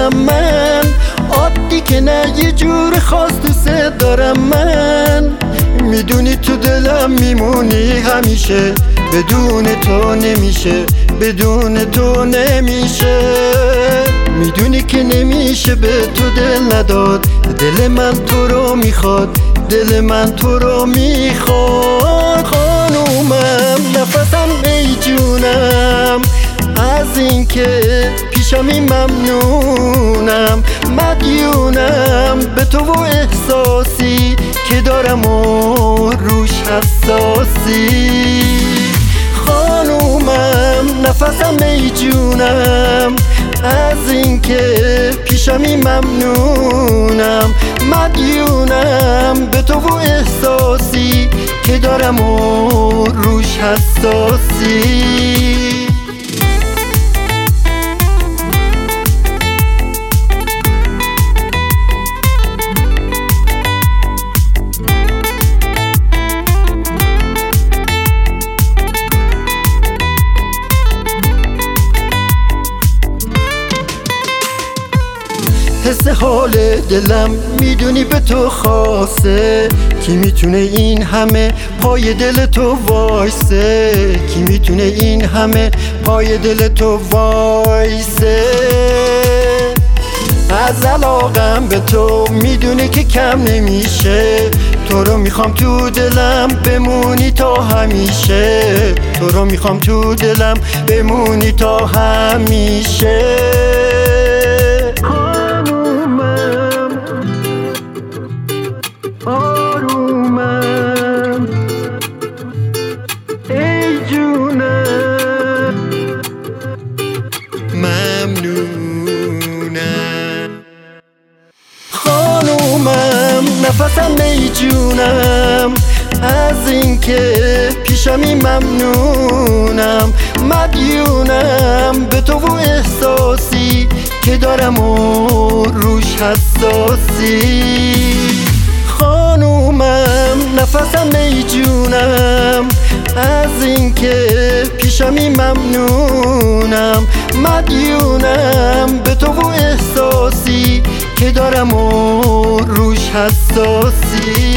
دلم من، عادی که نه یه جور خاص دوست دارم من. میدونی تو دلم میمونی همیشه، بدون تو نمیشه، بدون تو نمیشه. میدونی که نمیشه به تو دل نداد، دل من تو رو میخواد، دل من تو رو میخواد. خانومم نفسم ای جونم، از این که پیشمی ممنونم. مدیونم به تو و احساسی که دارم و روش حساسی. خانومم نفسم ای جونم، از این که پیشمی ممنونم. مدیونم به تو و احساسی که دارم و روش حساسی. حس حال دلم میدونی به تو خاصه، کی میتونه این همه پای دل تو وایسه؟ کی میتونه این همه پای دل تو وایسه؟ از علاقم به تو میدونی که کم نمیشه، تو رو میخوام تو دلم بمونی تا همیشه، تو رو میخوام تو دلم بمونی تا همیشه. آرومم ای جونم، ممنونم. خانومم نفسم ای جونم، از این که پیشمی ممنونم. مدیونم به تو و احساسی که دارم و روش حساسی. خانومم نفسم ای جونم، از این که پیشمی ممنونم. مدیونم به تو و احساسی که دارم و روش حساسی.